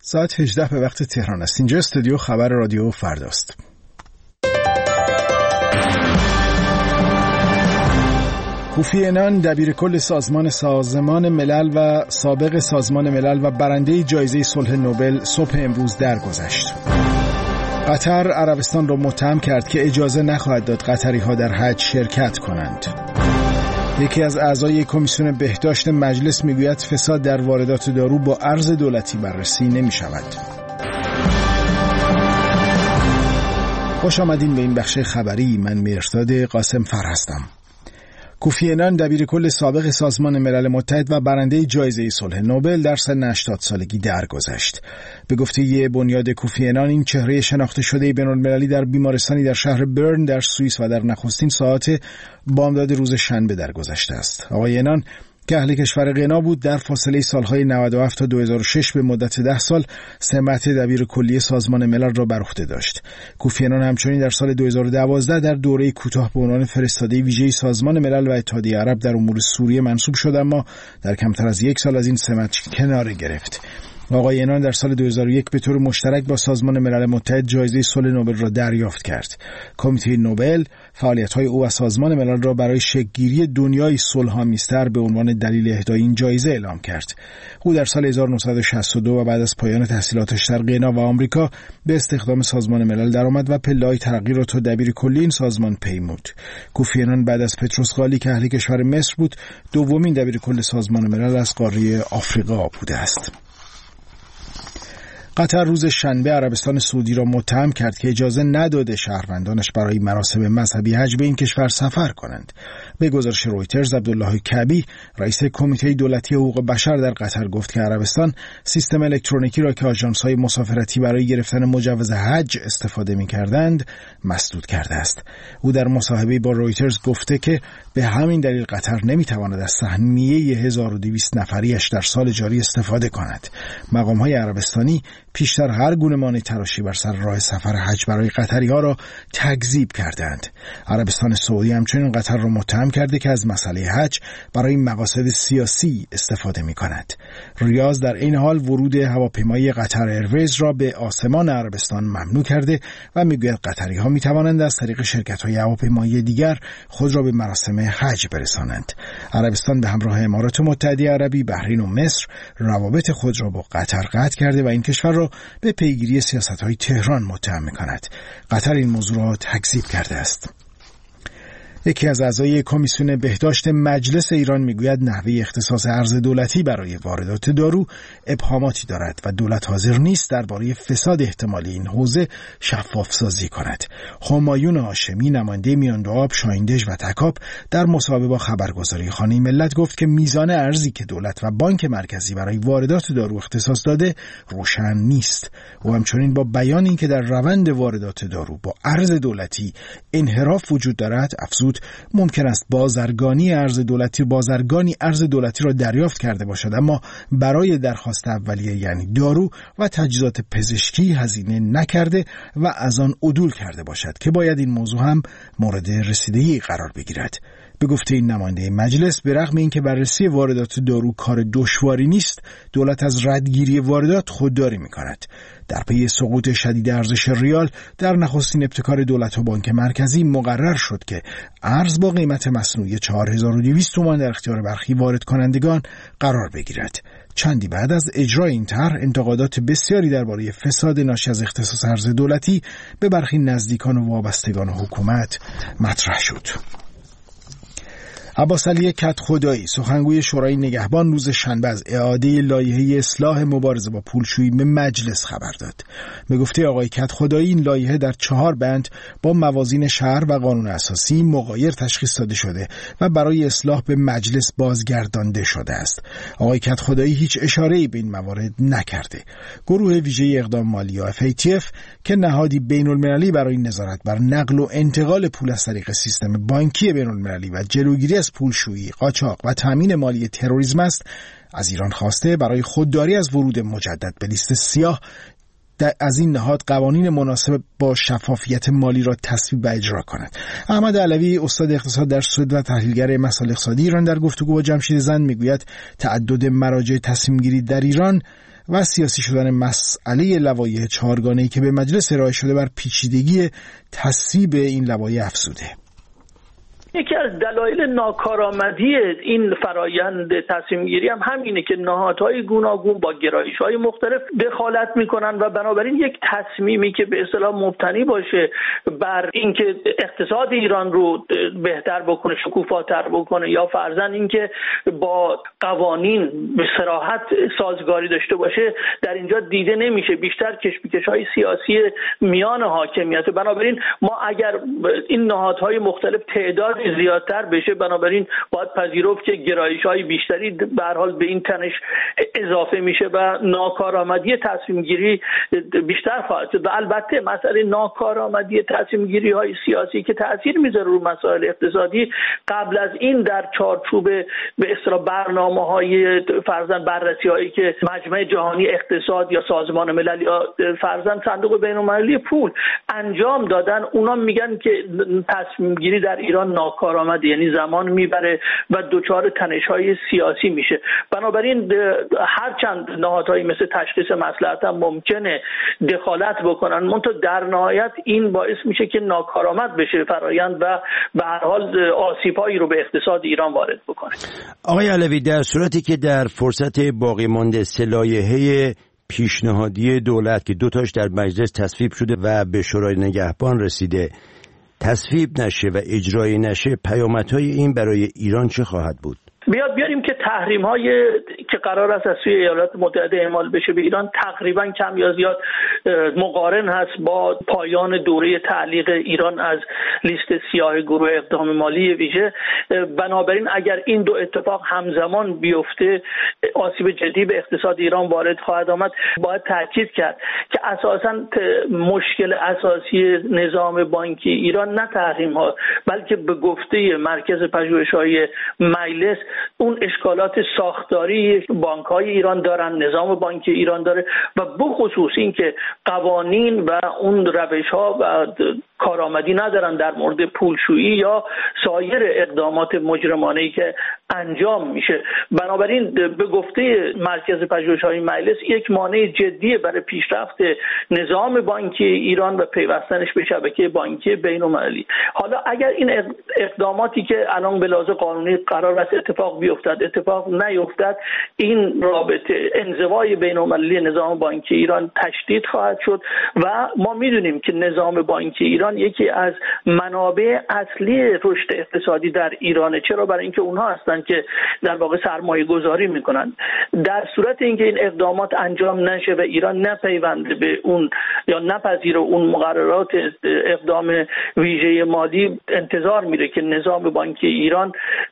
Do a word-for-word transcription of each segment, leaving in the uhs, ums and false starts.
ساعت هجده به وقت تهران است. اینجا استودیو خبر رادیو فرداست. کوفی عنان دبیرکل سازمان سازمان ملل و سابق سازمان ملل و برنده جایزه صلح نوبل صبح امروز درگذشت. قطر عربستان را متهم کرد که اجازه نخواهد داد قطری‌ها در حج شرکت کنند. یکی از اعضای کمیسیون بهداشت مجلس میگوید فساد در واردات دارو با ارز دولتی بررسی نمی شود. خوش آمدین به این بخش خبری. من مهرداد قاسم فر هستم. کوفی عنان دبیرکل سابق سازمان ملل متحد و برنده جایزه صلح نوبل در سن هشتاد سالگی درگذشت. به گفته بنیاد کوفی عنان، این چهره شناخته شده بین‌المللی در بیمارستانی در شهر برن در سوئیس و در نخستین ساعات بامداد روز شنبه درگذشته است. آقای عنان که اهل کشور غنا بود، در فاصله سالهای نود و هفت تا دو هزار و شش به مدت ده سال سمت دبیر کلی سازمان ملل را بر عهده داشت. کوفی عنان همچنین در سال دو هزار و دوازده در دوره کوتاه به عنوان فرستاده ویژه سازمان ملل و اتحادیه عرب در امور سوریه منصوب شد، اما در کمتر از یک سال از این سمت کناره گرفت. آقای عنان در سال دو هزار و یک به طور مشترک با سازمان ملل متحد جایزه صلح نوبل را دریافت کرد. کمیته نوبل فعالیت‌های او و سازمان ملل را برای شکل‌گیری دنیای صلح‌آمیزتر به عنوان دلیل اهدای این جایزه اعلام کرد. او در سال هزار و نهصد و شصت و دو و بعد از پایان تحصیلاتش در غنا و آمریکا به استخدام سازمان ملل درآمد و پله‌های ترقی را تا دبیر کلی این سازمان پیمود. کوفی عنان بعد از پتروس غالی که اهل کشور مصر بود، دومین دبیر کل سازمان ملل از قاره آفریقا بوده است. قطر روز شنبه عربستان سعودی را متهم کرد که اجازه نداده شهروندانش برای مراسم مذهبی حج به این کشور سفر کنند. به گزارش رویترز، عبدالله کعبی، رئیس کمیته دولتی حقوق بشر در قطر گفت که عربستان سیستم الکترونیکی را که آژانس‌های مسافرتی برای گرفتن مجوز حج استفاده می‌کردند مسدود کرده است. او در مصاحبه‌ای با رویترز گفته که به همین دلیل قطر نمی‌تواند از سهمیه هزار و دویست نفریش در سال جاری استفاده کند. مقام‌های عربستانی پیشتر هر گونه مانع تراشی بر سر راه سفر حج برای قطری‌ها را تکذیب کردند. عربستان سعودی همچنین قطر را متهم کرده که از مسئله حج برای مقاصد سیاسی استفاده می‌کند. ریاض در این حال ورود هواپیمایی قطر ایرویز را به آسمان عربستان ممنوع کرده و می‌گوید قطری‌ها می‌توانند از طریق شرکت‌های هواپیمایی دیگر خود را به مراسم حج برسانند. عربستان به همراه امارات متحده عربی، بحرین و مصر روابط خود را با قطر قطع کرده و این کشور را به پیگیری سیاست‌های تهران متهم می‌کند. قطر این موضوع را تکذیب کرده است. یکی از اعضای کمیسیون بهداشت مجلس ایران میگوید نحوه اختصاص ارز دولتی برای واردات دارو ابهاماتی دارد و دولت حاضر نیست درباره فساد احتمالی این حوزه شفاف سازی کند. همایون هاشمی، نماینده میاندوآب، شاهیندژ و تکاب در مصاحبه با خبرگزاری خانه ملت گفت که میزان ارزی که دولت و بانک مرکزی برای واردات دارو اختصاص داده روشن نیست. او همچنین با بیان اینکه در روند واردات دارو با ارز دولتی انحراف وجود دارد افزود ممکن است بازرگانی ارز دولتی بازرگانی ارز دولتی را دریافت کرده باشد، اما برای درخواست اولیه یعنی دارو و تجهیزات پزشکی هزینه نکرده و از آن عدول کرده باشد که باید این موضوع هم مورد رسیدگی قرار بگیرد. به گفته این نماینده مجلس، به رغم اینکه بررسی واردات دارو کار دشواری نیست، دولت از ردگیری واردات خودداری می‌کند. در پی سقوط شدید ارزش ریال در نخستین ابتکار دولت و بانک مرکزی مقرر شد که ارز با قیمت مصنوعی چهار هزار و دویست تومان در اختیار برخی وارد کنندگان قرار بگیرد. چندی بعد از اجرای این طرح، انتقادات بسیاری درباره فساد ناشی از اختصاص ارز دولتی به برخی نزدیکان و وابستگان حکومت مطرح شد. عباس علی کدخدایی، سخنگوی شورای نگهبان، روز شنبه از اعاده لایحه اصلاح مبارزه با پولشویی به مجلس خبر داد. به گفته آقای کدخدایی، این لایحه در چهار بند با موازین شهر و قانون اساسی مغایر تشخیص داده شده و برای اصلاح به مجلس بازگردانده شده است. آقای کدخدایی هیچ اشاره‌ای به این موارد نکرده. گروه ویژه اقدام مالی یا اف ای تی اف که نهادی بین‌المللی برای نظارت بر نقل و انتقال پول از طریق سیستم بانکی بین‌المللی و جلوگیری از پولشویی، قاچاق و تامین مالی تروریسم است، از ایران خواسته برای خودداری از ورود مجدد به لیست سیاه از این نهاد قوانین مناسب با شفافیت مالی را تصویب و اجرا کند. احمد علوی، استاد اقتصاد در سوئد و تحلیلگر مسائل اقتصادی ایران، در گفتگو با جمشید زند میگوید تعدد مراجع تصمیم گیری در ایران و سیاسی شدن مسئله لوایح چهارگانه‌ای که به مجلس ارائه شده بر پیچیدگی تصویب این لوایح افزوده. یکی از دلایل ناکارآمدی این فرایند تصمیم گیری هم همینه که نهادهای گوناگون با گرایش‌های مختلف دخالت میکنن و بنابراین یک تصمیمی که به اصطلاح مبتنی باشه بر اینکه اقتصاد ایران رو بهتر بکنه، شکوفاتر بکنه، یا فرضاً اینکه با قوانین به صراحت سازگاری داشته باشه، در اینجا دیده نمیشه. بیشتر کشمکش‌های سیاسی میان حاکمیت. بنابراین ما اگر این نهادهای مختلف تعداد زیادتر بشه، بنابراین باید پذیرفت که گرایش‌های بیشتری به هر حال به این تنش اضافه میشه و ناکارآمدی تصمیم گیری بیشتر خواهد شد. و البته مسئله ناکارآمدی تصمیم گیری های سیاسی که تاثیر میذاره رو مسائل اقتصادی، قبل از این در چارچوب به اصطلاح برنامه‌های فرضاً بررسی هایی که مجمع جهانی اقتصاد یا سازمان ملل یا فرضاً صندوق بین‌المللی پول انجام دادن، اونا میگن که تصمیم گیری در ایران ناکارآمده، یعنی زمان میبره و دچار تنش‌های سیاسی میشه. بنابراین هرچند نهادهایی مثل تشخیص مصلحت هم ممکنه دخالت بکنن، منتها در نهایت این باعث میشه که ناکارآمد بشه فرایند و به هر حال آسیب‌هایی رو به اقتصاد ایران وارد بکنه. آقای علوی، در صورتی که در فرصت باقی مانده سه لایحه پیشنهادی دولت که دو تاش در مجلس تصویب شده و به شورای نگهبان رسیده تصویب نشه و اجرایی نشه، پیامدهای این برای ایران چه خواهد بود؟ بیاد بیاریم که تحریم های که قرار است از سوی ایالات متحده اعمال بشه به ایران تقریبا کم یا زیاد مقارن هست با پایان دوره تعلیق ایران از لیست سیاه گروه اقدام مالی ویژه. بنابراین اگر این دو اتفاق همزمان بیفته، آسیب جدی به اقتصاد ایران وارد خواهد آمد. باید تاکید کرد که اساساً مشکل اساسی نظام بانکی ایران نه تحریم ها، بلکه به گفته مرکز پژوهش‌های مجلس اون اشکالات ساختاری بانک‌های ایران دارن، نظام بانکی ایران داره و بخصوص این که قوانین و اون روش‌ها و کارآمدی ندارن در مورد پولشویی یا سایر اقدامات مجرمانه‌ای که انجام میشه. بنابراین به گفته مرکز پژوهش‌های مجلس یک مانع جدی برای پیشرفت نظام بانکی ایران و پیوستنش به شبکه بانکی بین‌المللی. حالا اگر این اقداماتی که الان به لحاظ قانونی قرار است اتفاق بیفتد اتفاق نیفتد، این رابطه انزوای بین‌المللی نظام بانکی ایران تشدید خواهد شد و ما میدونیم که نظام بانکی ایران یکی از منابع اصلی رشد اقتصادی در ایرانه. چرا؟ برای اینکه اونها هستن که در واقع سرمایه گذاری میکنن. در صورت اینکه این اقدامات انجام نشه و ایران نپیونده به اون یا نپذیره اون مقررات اقدام ویژه مالی، انتظار میره که نظام بانکی ایران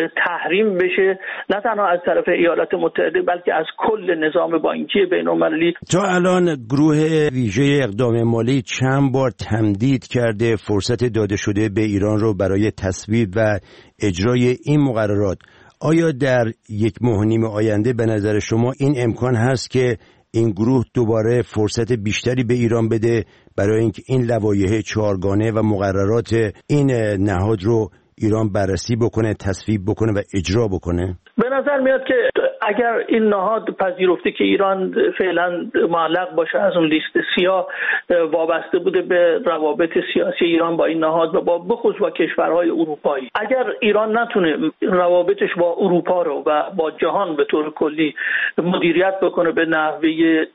تحریم بشه، نه تنها از طرف ایالات متحده بلکه از کل نظام بانکی بین‌المللی. تا الان گروه ویژه اقدام مالی چند بار تمدید کرده فرصت داده شده به ایران رو برای تصویب و اجرای این مقررات. آیا در یک ماه و نیم آینده به نظر شما این امکان هست که این گروه دوباره فرصت بیشتری به ایران بده برای اینکه این لوایح چهارگانه و مقررات این نهاد رو ایران بررسی بکنه، تصویب بکنه و اجرا بکنه؟ به نظر میاد که اگر این نهاد پذیرفته که ایران فعلا معلق باشه از اون لیست سیاه، وابسته بوده به روابط سیاسی ایران با این نهاد و با بخصوص با کشورهای اروپایی، اگر ایران نتونه روابطش با اروپا رو و با جهان به طور کلی مدیریت بکنه به نحوه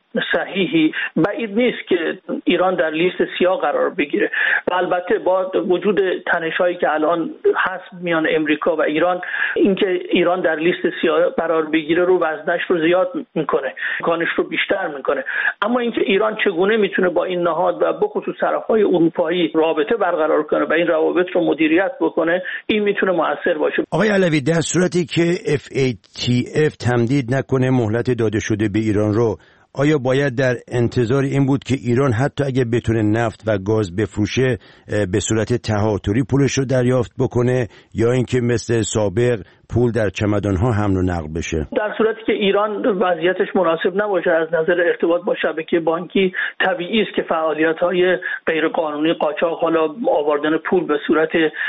صحیحی، بعید نیست که ایران در لیست سیاه قرار بگیره. و البته با وجود تنش‌هایی که الان هست میان امریکا و ایران، اینکه ایران در لیست سیاه قرار بگیره رو وزنش رو زیاد میکنه، امکانش رو بیشتر میکنه. اما اینکه ایران چگونه میتونه با این نهاد و بخصوص طرف‌های اروپایی رابطه برقرار کنه و این روابط رو مدیریت بکنه، این میتونه مؤثر باشه. آقای علوی، در صورتی که اف ای تی اف تمدید نکنه مهلت داده شده به ایران رو، آیا باید در انتظار این بود که ایران حتی اگه بتونه نفت و گاز بفروشه به صورت تهاتری پولش رو دریافت بکنه، یا اینکه مثل سابق پول در چمدان‌ها حمل و نقل بشه؟ در صورتی که ایران وضعیتش مناسب نباشه از نظر ارتباط با شبکه بانکی، طبیعی است که فعالیت‌های غیرقانونی قاچاق، حالا آوردن پول به صورت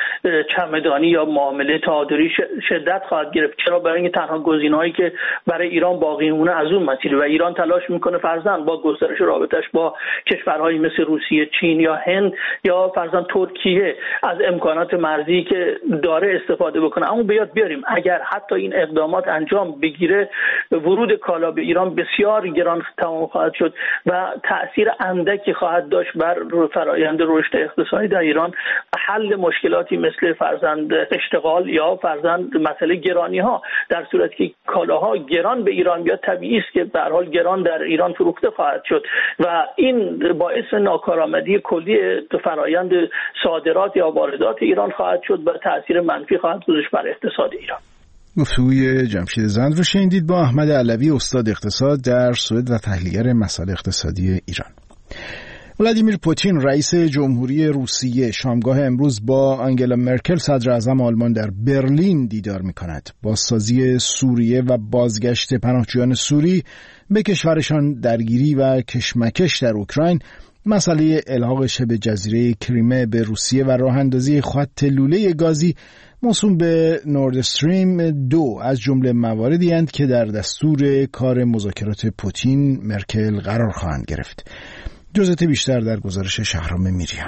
چمدانی یا معامله تعادلی شدت خواهد گرفت. چرا؟ برای اینکه تنها گزینه‌هایی که برای ایران باقی مونه از اون مسیر و ایران تلاش میکنه فرضاً با گسترش رابطش با کشورهایی مثل روسیه، چین یا هند یا فرضاً ترکیه از امکانات مرزی که داره استفاده بکنه. اما بیاد بیاریم اگر حتی این اقدامات انجام بگیره، ورود کالا به ایران بسیار گران تمام خواهد شد و تأثیر اندکی خواهد داشت بر فرآیند رشد اقتصادی در ایران. حل مشکلاتی مثل فرضاً اشتغال یا فرضاً مسئله گرانی ها، در صورتی که کالاها گران به ایران بیاد، طبیعی است که به هر حال گران در ایران فروخته خواهد شد و این باعث ناکارآمدی کلی فرآیند صادرات یا واردات ایران خواهد شد و تأثیر منفی خواهد گذاشت بر اقتصاد ایران. گفتگوی جمشید زند رو شنیدید با احمد علوی، استاد اقتصاد در سوئد و تحلیلگر مسائل اقتصادی ایران. ولادیمیر پوتین رئیس جمهوری روسیه شامگاه امروز با آنگلا مرکل صدر اعظم آلمان در برلین دیدار می‌کند. بازسازی سوریه و بازگشت پناهجویان سوری به کشورشان، درگیری و کشمکش در اوکراین، مسئله الحاق شبه جزیره کریمه به روسیه و راه اندازی خط لوله گازی موسوم به نورد استریم دو از جمله مواردی اند که در دستور کار مذاکرات پوتین مرکل قرار خواهند گرفت. جزئیات بیشتر در گزارش شهرام میریان.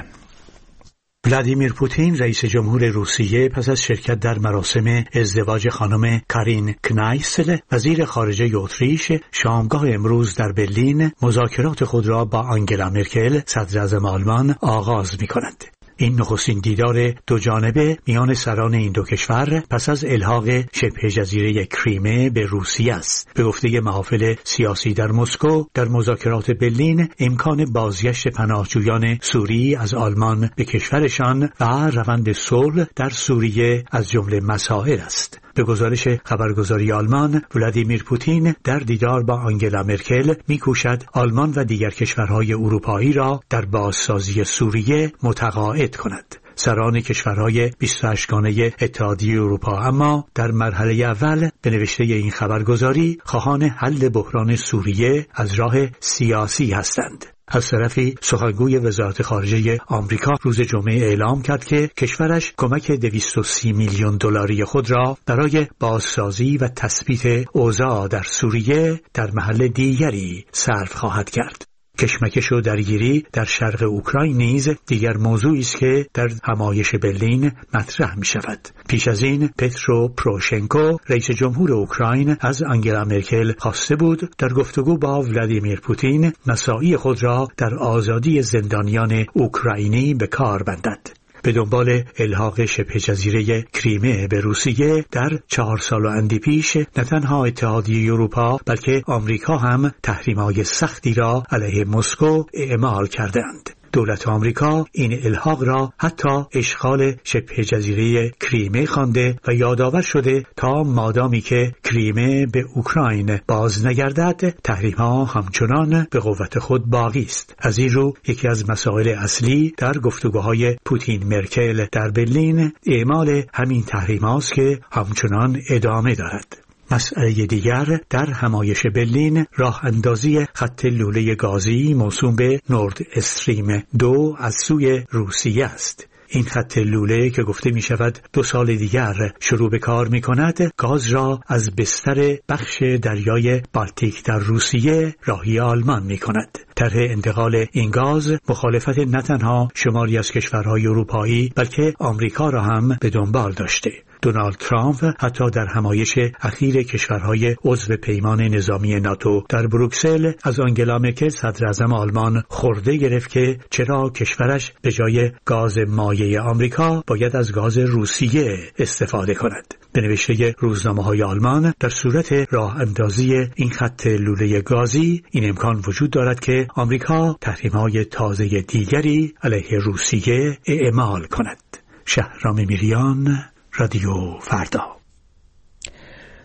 ولادیمیر پوتین رئیس جمهور روسیه پس از شرکت در مراسم ازدواج خانم کارین کنایسل وزیر خارجه اتریش شامگاه امروز در برلین مذاکرات خود را با آنگلا مرکل صدر اعظم آلمان آغاز می‌کند. این نخستین دیدار دو جانبه میان سران این دو کشور پس از الحاق شبه جزیره کریمه به روسیه است. به گفته محافل سیاسی در مسکو، در مذاکرات برلین امکان بازگشت پناهجویان سوری از آلمان به کشورشان و روند صلح در سوریه از جمله مسائل است. به گزارش خبرگزاری آلمان، ولادیمیر پوتین در دیدار با آنگلا مرکل می‌کوشد آلمان و دیگر کشورهای اروپایی را در بازسازی سوریه متقاعد کند. سران کشورهای بیست و هشت گانه اتحادیه اروپا اما در مرحله اول به نوشته این خبرگزاری خواهان حل بحران سوریه از راه سیاسی هستند. از طرفی سخنگوی وزارت خارجه آمریکا روز جمعه اعلام کرد که کشورش کمک دویست و سی میلیون دلاری خود را برای بازسازی و تثبیت اوضاع در سوریه در محل دیگری صرف خواهد کرد. کشمکش و درگیری در شرق اوکراین نیز دیگر موضوعی است که در همایش برلین مطرح می شود. پیش از این پترو پروشنکو رئیس جمهور اوکراین از آنگلا مرکل خواسته بود در گفتگو با ولادیمیر پوتین مساعی خود را در آزادی زندانیان اوکراینی به کار بندد. به دنبال الحاق شبه جزیره کریمه به روسیه در چهار سال و اندی پیش نه تنها اتحادیه اروپا بلکه آمریکا هم تحریم‌های سختی را علیه مسکو اعمال کردند. دولت آمریکا این الحاق را حتی اشغال شبه جزیره کریمه خوانده و یادآور شده تا مادامی که کریمه به اوکراین باز نگردد تحریم‌ها همچنان به قوت خود باقی است. از این رو یکی از مسائل اصلی در گفتگوهای پوتین مرکل در برلین اعمال همین تحریم‌هاست که همچنان ادامه دارد. مسئله دیگر در همایش برلین راه اندازی خط لوله گازی موسوم به نورد استریم دو از سوی روسیه است. این خط لوله که گفته می شود دو سال دیگر شروع به کار می کند، گاز را از بستر بخش دریای بالتیک در روسیه راهی آلمان می کند. طرح انتقال این گاز مخالفت نه تنها شماری از کشورهای اروپایی بلکه آمریکا را هم به دنبال داشته. دونالد ترامپ حتی در همایش اخیر کشورهای عضو پیمان نظامی ناتو در بروکسل از آنگلا مرکل صدر اعظم آلمان خورده گرفت که چرا کشورش به جای گاز مایع آمریکا باید از گاز روسیه استفاده کند. به نوشته روزنامه‌های آلمان در صورت راه اندازی این خط لوله گازی این امکان وجود دارد که آمریکا تحریم‌های تازه دیگری علیه روسیه اعمال کند. شهرام میریان، رادیو فردا.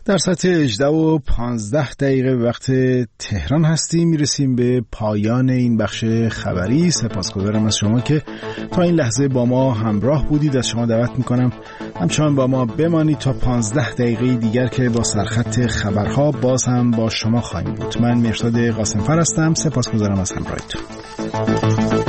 در ساعت هجده و پانزده دقیقه وقت تهران هستیم. میرسیم به پایان این بخش خبری. سپاسگزارم از شما که تا این لحظه با ما همراه بودید. از شما دعوت میکنم همچنان با ما بمانید تا پانزده دقیقه دیگر که با سرخط خبرها باز هم با شما خواهیم بود. من مرشد قاسمفر هستم. سپاسگزارم از همراهیتون.